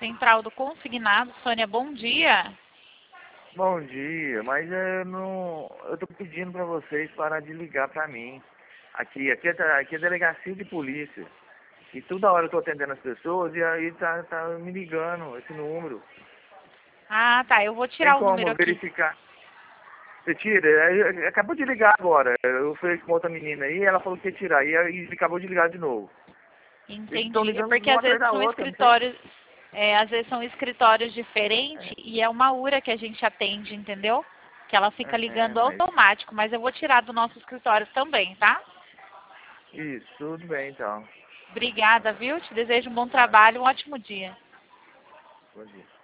Central do Consignado, Sônia, bom dia. Bom dia, mas eu não. Eu tô pedindo pra vocês parar de ligar pra mim. Aqui é delegacia de polícia. E toda hora eu tô atendendo as pessoas e aí tá me ligando esse número. Ah, tá, eu vou Tem tirar o número como aqui. verificar? Você tira? Aí, acabou de ligar agora. Eu fui com outra menina aí, ela falou que ia tirar. E aí acabou de ligar de novo. Eles estão Entendi. É ligando porque uma às atrás vezes da são outra, não sei. escritórios, às vezes são escritórios diferentes e é uma URA que a gente atende, entendeu? Que ela fica ligando Mas. automático, mas eu vou tirar do nosso escritório também, tá? Isso, tudo bem então. Obrigada, viu? Te desejo um bom Tá, trabalho, um ótimo dia. bom dia.